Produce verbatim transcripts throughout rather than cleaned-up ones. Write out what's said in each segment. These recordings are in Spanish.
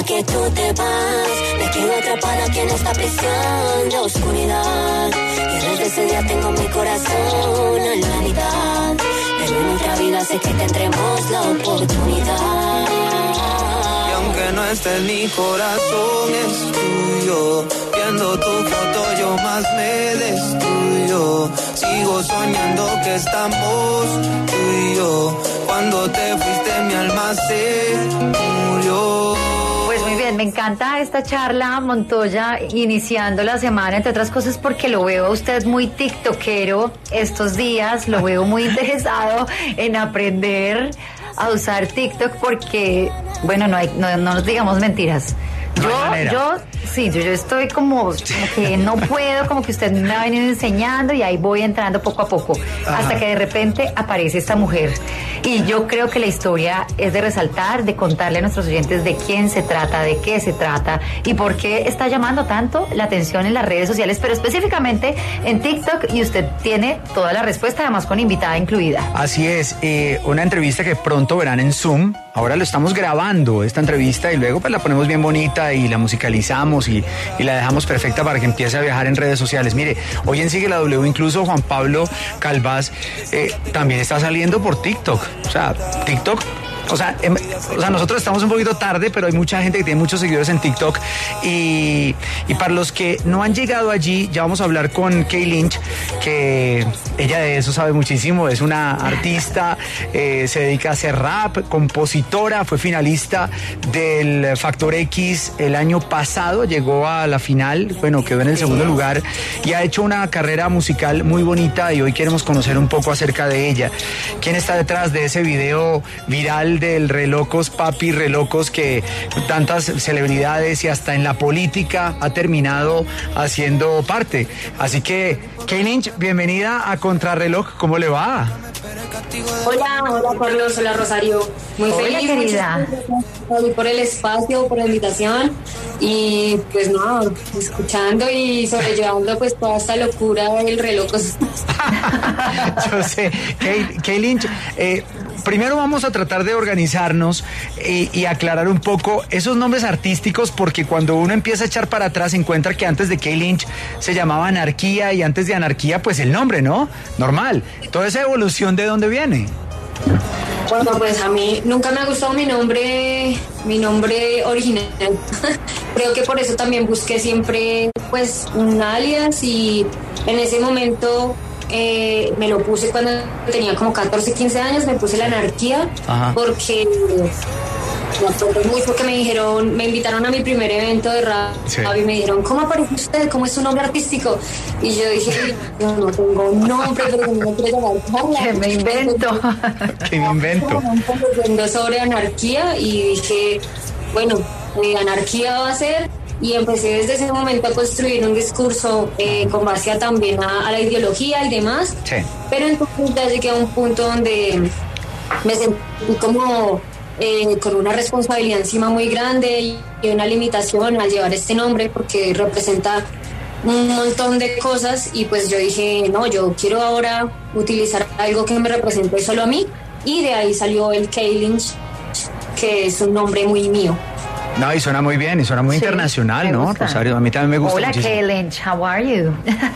que tú te vas, me quedo atrapada aquí en esta prisión de oscuridad. Y desde ese día tengo mi corazón en la mitad, pero en otra vida sé que tendremos la oportunidad. Y aunque no esté en mi corazón es tuyo, viendo tu foto yo más me destruyo. Sigo soñando que estamos tú y yo. Cuando te fuiste mi alma se murió. Pues muy bien, me encanta esta charla, Montoya, iniciando la semana, entre otras cosas porque lo veo a usted muy tiktokero estos días, lo veo muy interesado en aprender a usar TikTok porque, bueno, no hay, no, no nos digamos mentiras. Yo, yo, sí, yo, yo estoy como, como que no puedo, como que usted me ha venido enseñando y ahí voy entrando poco a poco, Ajá. hasta que de repente aparece esta mujer. Y yo creo que la historia es de resaltar, de contarle a nuestros oyentes de quién se trata, de qué se trata y por qué está llamando tanto la atención en las redes sociales, pero específicamente en TikTok, y usted tiene toda la respuesta, además con invitada incluida. Así es, eh, una entrevista que pronto verán en Zoom. Ahora lo estamos grabando, esta entrevista, y luego pues la ponemos bien bonita y la musicalizamos y, y la dejamos perfecta para que empiece a viajar en redes sociales. Mire, hoy en Sigue la W, incluso Juan Pablo Calvás eh, también está saliendo por TikTok. O sea, TikTok... O sea, em, o sea, nosotros estamos un poquito tarde, pero hay mucha gente que tiene muchos seguidores en TikTok y, y para los que no han llegado allí, ya vamos a hablar con Kay Lynch, que ella de eso sabe muchísimo, es una artista, eh, se dedica a hacer rap, compositora, fue finalista del Factor X el año pasado, llegó a la final, bueno, quedó en el segundo lugar y ha hecho una carrera musical muy bonita y hoy queremos conocer un poco acerca de ella. ¿Quién está detrás de ese video viral del Relocos, Papi Relocos, que tantas celebridades y hasta en la política ha terminado haciendo parte? Así que, Kay Lynch, bienvenida a Contrarreloj, ¿cómo le va? Hola, hola Carlos, hola Rosario, muy hola, feliz, querida. por el espacio, por la invitación y pues no, escuchando y sobrellevando pues toda esta locura del Relocos. Yo sé, Kay, Kay Lynch, eh, primero vamos a tratar de organizarnos y, y aclarar un poco esos nombres artísticos, porque cuando uno empieza a echar para atrás se encuentra que antes de Kay Lynch se llamaba Anarquía y antes de Anarquía pues el nombre, ¿no? Normal. Toda esa evolución, ¿de dónde viene? Bueno, pues a mí nunca me ha gustado mi nombre, mi nombre original. Creo que por eso también busqué siempre pues un alias y en ese momento... Eh, me lo puse cuando tenía como catorce, quince años, me puse la Anarquía. Ajá. Porque me acuerdo mucho que me dijeron, me invitaron a mi primer evento de rap, sí. Y me dijeron, ¿cómo aparece usted? ¿Cómo es su nombre artístico? Y yo dije, yo no tengo nombre, pero no quiero llamar Carla. ¿Qué me invento? ¿Qué me invento? Entonces, sobre Anarquía y dije, bueno, eh, Anarquía va a ser. Y empecé desde ese momento a construir un discurso eh, con base a, también a, a la ideología y demás. Sí. Pero entonces ya llegué a un punto donde me sentí como eh, con una responsabilidad encima muy grande y, y una limitación al llevar este nombre porque representa un montón de cosas y pues yo dije, no, yo quiero ahora utilizar algo que me represente solo a mí y de ahí salió el Kay Lynch, que es un nombre muy mío. No, y suena muy bien, y suena muy sí, internacional, ¿no, gusta. Rosario? A mí también me gusta Hola, muchísimo. Kay Lynch, how are you?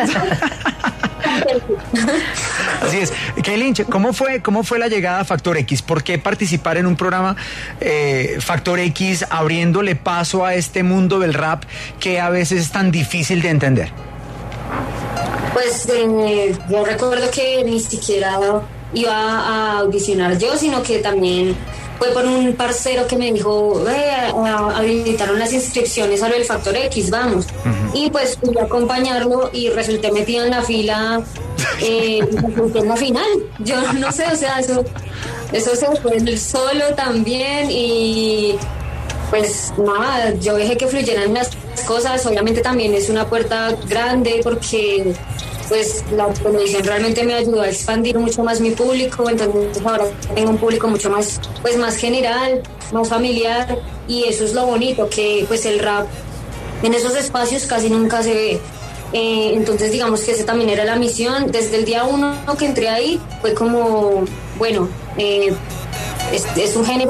Así es. Kay Lynch, ¿cómo fue, cómo fue la llegada a Factor X? ¿Por qué participar en un programa eh, Factor X abriéndole paso a este mundo del rap que a veces es tan difícil de entender? Pues eh, yo recuerdo que ni siquiera iba a audicionar yo, sino que también... fue por un parcero que me dijo, eh, habilitaron las inscripciones sobre el Factor X, vamos. Uh-huh. Y pues fui a acompañarlo y resulté metida en la fila, eh, en la final. Yo no sé, o sea, eso, eso se fue solo también y pues nada, yo dejé que fluyeran las cosas. Obviamente también es una puerta grande porque... pues la televisión realmente me ayudó a expandir mucho más mi público, entonces ahora tengo un público mucho más, pues más general, más familiar, y eso es lo bonito, que pues el rap en esos espacios casi nunca se ve. Eh, entonces digamos que esa también era la misión. Desde el día uno que entré ahí fue como, bueno, eh, es, es un género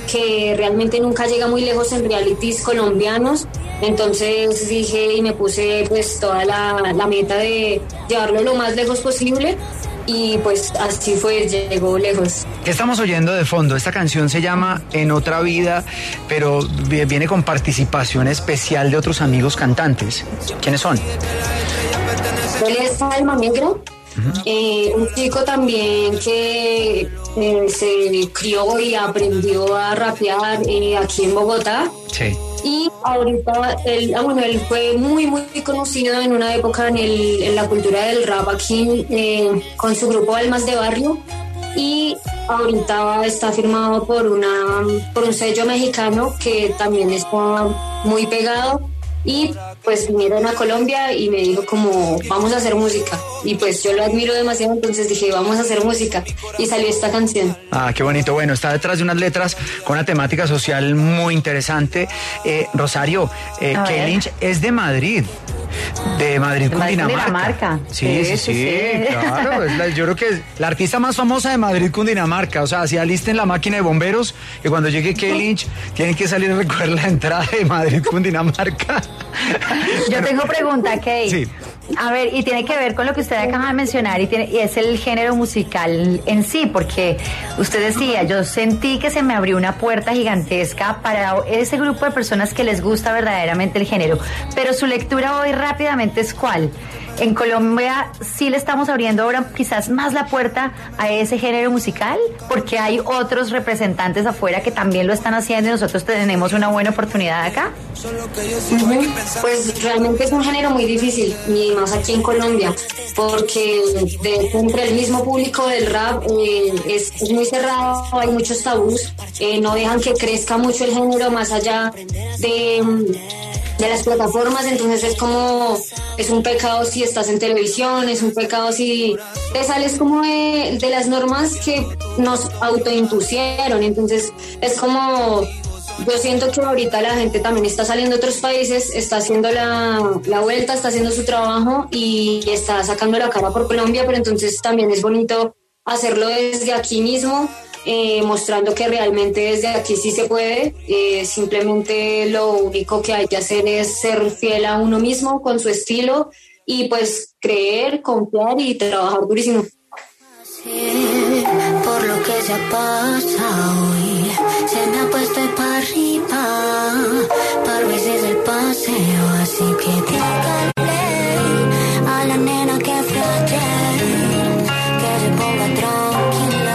que realmente nunca llega muy lejos en realities colombianos. Entonces dije y me puse pues toda la, la meta de llevarlo lo más lejos posible y pues así fue, llegó lejos. ¿Qué estamos oyendo de fondo? Esta canción se llama En Otra Vida, pero viene con participación especial de otros amigos cantantes. ¿Quiénes son? Él es Alma Negro. Uh-huh. Eh, un chico también que eh, se crió y aprendió a rapear eh, aquí en Bogotá. Sí. Y ahorita él, ah, bueno, él fue muy muy conocido en una época en, el, en la cultura del rap aquí eh, con su grupo Almas de Barrio, y ahorita está firmado por una por un sello mexicano que también está muy pegado. Y pues vinieron a Colombia y me dijo como vamos a hacer música, y pues yo lo admiro demasiado, entonces dije vamos a hacer música y salió esta canción. Ah, qué bonito. Bueno, está detrás de unas letras con una temática social muy interesante. eh, Rosario, eh, K-Linch es de Madrid. De Madrid, Cundinamarca. Cundinamarca. Sí, sí, sí, sí, sí. Claro. Es la, yo creo que es la artista más famosa de Madrid, Cundinamarca. O sea, si alisten la máquina de bomberos, que cuando llegue K-Linch tienen que salir a recoger la entrada de Madrid, Cundinamarca. Yo bueno, tengo pregunta, Kay. Sí. A ver, y tiene que ver con lo que usted acaba de mencionar, y, tiene, y es el género musical en sí, porque usted decía, yo sentí que se me abrió una puerta gigantesca para ese grupo de personas que les gusta verdaderamente el género, pero su lectura hoy rápidamente es ¿cuál? En Colombia sí le estamos abriendo ahora quizás más la puerta a ese género musical, porque hay otros representantes afuera que también lo están haciendo y nosotros tenemos una buena oportunidad acá. Pues realmente es un género muy difícil, y más aquí en Colombia, porque de, entre el mismo público del rap eh, es, es muy cerrado, hay muchos tabús, eh, no dejan que crezca mucho el género más allá de... de las plataformas, entonces es como, es un pecado si estás en televisión, es un pecado si te sales como de, de las normas que nos autoimpusieron, entonces es como, yo siento que ahorita la gente también está saliendo de otros países, está haciendo la, la vuelta, está haciendo su trabajo y está sacando la cara por Colombia, pero entonces también es bonito hacerlo desde aquí mismo, Eh, mostrando que realmente desde aquí sí se puede, eh, simplemente lo único que hay que hacer es ser fiel a uno mismo con su estilo y pues creer, confiar y trabajar durísimo. Sí, por lo que se pasa hoy, se me ha puesto para arriba, par veces el paseo, así que dígale a la nena que frágil, que se ponga tranquila.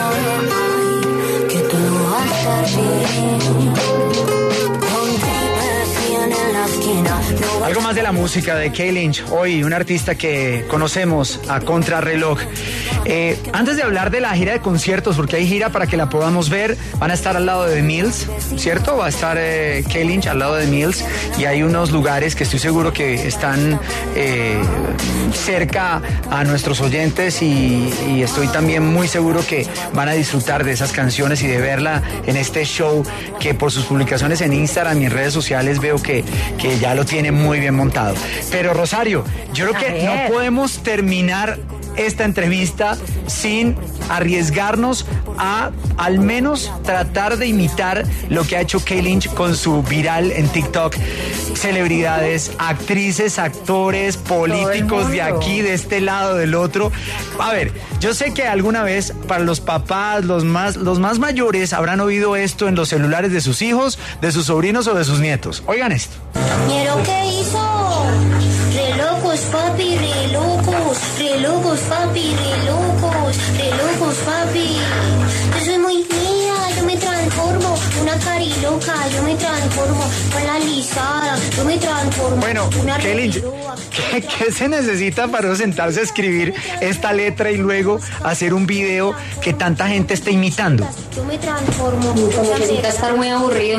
Algo más de la música de K-Linch, hoy un artista que conocemos a contrarreloj. Eh, antes de hablar de la gira de conciertos, porque hay gira para que la podamos ver, van a estar al lado de The Mills, ¿cierto? Va a estar eh, K-Linch al lado de The Mills, y hay unos lugares que estoy seguro que están eh, cerca a nuestros oyentes, y, y estoy también muy seguro que van a disfrutar de esas canciones y de verla en este show, que por sus publicaciones en Instagram y en redes sociales veo que, que ya lo tiene muy bien montado. Pero Rosario, yo creo que no podemos terminar esta entrevista sin arriesgarnos a al menos tratar de imitar lo que ha hecho K-Linch con su viral en TikTok. Celebridades, actrices, actores, políticos de aquí, de este lado, del otro. A ver, yo sé que alguna vez para los papás, los más, los más mayores habrán oído esto en los celulares de sus hijos, de sus sobrinos o de sus nietos. Oigan esto. ¿Pero qué hizo? Re locos, papi, re locos, re locos, papi, re locos, re locos, papi. Yo soy muy mía, yo me transformo, una cariloca, yo me transformo, con la lisada, yo me transformo. Bueno, K-Linch, ¿qué, ¿qué se necesita para sentarse a escribir esta letra y luego hacer un video que tanta gente esté imitando? Yo me transformo, necesita estar muy aburrido.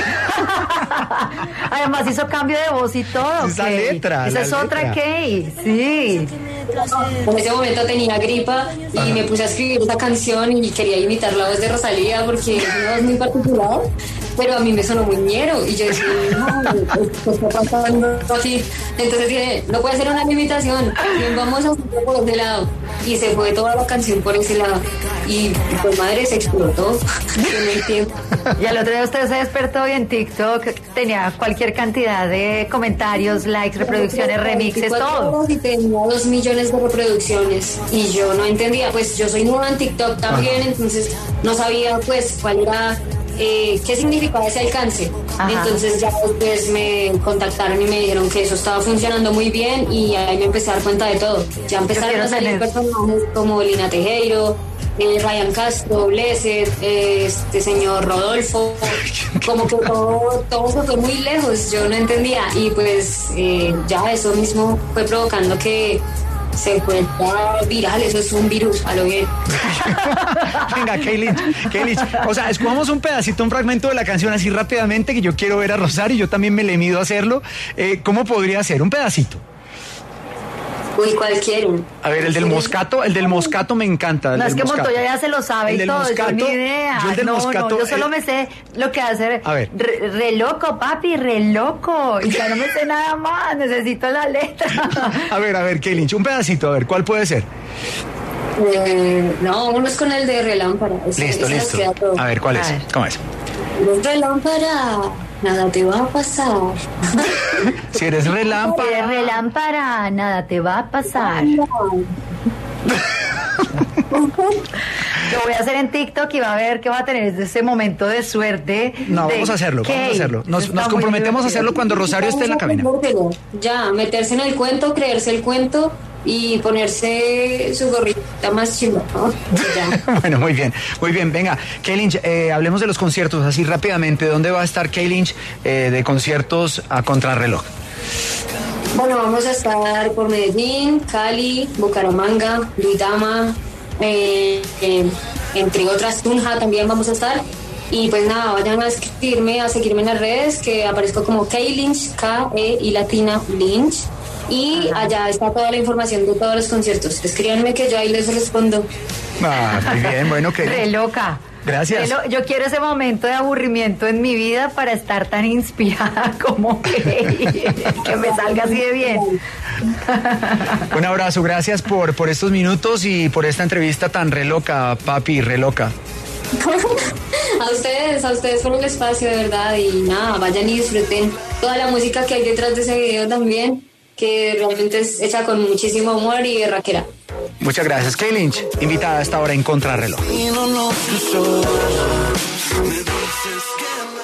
Además hizo cambio de voz y todo. Esa Kay. letra. Esa es letra. Otra Kay, sí. En ese momento tenía gripa y Ajá. me puse a escribir esta canción y quería imitar la voz de Rosalía porque es una voz muy particular. pero a mí me sonó muy ñero y yo decía, no, ¿qué está pasando así? Entonces dije, no puede ser una limitación, bien, vamos a hacerlo por ese lado. Y se fue toda la canción por ese lado. Y pues madre, se explotó. Yo no entiendo. Y al otro día usted se despertó y en TikTok tenía cualquier cantidad de comentarios, likes, reproducciones, remixes, todo. Y tenía dos millones de reproducciones. Y yo no entendía, pues yo soy nueva en TikTok también, ajá, entonces no sabía pues cuál era... Eh, qué significaba ese alcance. Ajá. Entonces ya después me contactaron y me dijeron que eso estaba funcionando muy bien y ahí me empecé a dar cuenta de todo. Ya empezaron a salir personajes como Lina Tejero, eh, Ryan Castro, Blessed, eh, este señor Rodolfo, como que todo, todo se fue muy lejos, yo no entendía y pues eh, ya eso mismo fue provocando que se vuelva viral, eso es un virus, a lo bien. Venga, K-Linch, K-Linch, o sea, escogamos un pedacito, un fragmento de la canción así rápidamente, que yo quiero ver a Rosario, yo también me le mido a hacerlo. Eh, ¿Cómo podría ser? Un pedacito. Uy, cualquiera. A ver, el del Moscato, el del Moscato me encanta. No, es que Moscato. Montoya ya se lo sabe el y todo, Moscato, yo ni idea. Yo el del no, Moscato, no, yo solo eh, me sé lo que hace. A ver. Re, re loco, papi, re loco. Y ya no me sé nada más, necesito la letra. A ver, a ver, K-Linch, un pedacito, a ver, ¿cuál puede ser? Eh, no, uno es con el de Relámpara. Ese, listo, ese listo. A ver, ¿cuál a es? Ver. ¿Cómo es? Relámpara, nada te va a pasar. Si eres relámpara. Si eres relámpara, nada te va a pasar. Lo voy a hacer en TikTok y va a ver que va a tener ese momento de suerte. No, de vamos a hacerlo, Kate. vamos a hacerlo. Nos, nos comprometemos a hacerlo cuando Rosario esté en la cabina. Ya, meterse en el cuento, creerse el cuento y ponerse su gorrita más chimba, ¿no? Bueno, muy bien, muy bien. Venga, K-Linch, eh, hablemos de los conciertos así rápidamente. ¿Dónde va a estar K-Linch eh, de conciertos a contrarreloj? Bueno, vamos a estar por Medellín, Cali, Bucaramanga, Duitama, eh, eh, entre otras, Tunja también vamos a estar. Y pues nada, vayan a escribirme, a seguirme en las redes, que aparezco como K-Linch, K E y latina Lynch. Y allá está toda la información de todos los conciertos. Escríbanme que yo ahí les respondo. Ah, muy bien, bueno, que re loca. Gracias. Re lo, yo quiero ese momento de aburrimiento en mi vida para estar tan inspirada como que, que me salga así de bien. Un abrazo, gracias por, por estos minutos y por esta entrevista tan re loca, papi, re loca. A ustedes, a ustedes por el espacio, de verdad. Y nada, vayan y disfruten toda la música que hay detrás de ese video también, que realmente es hecha con muchísimo amor y raquera. Muchas gracias, K-Linch, invitada a esta hora en Contrarreloj.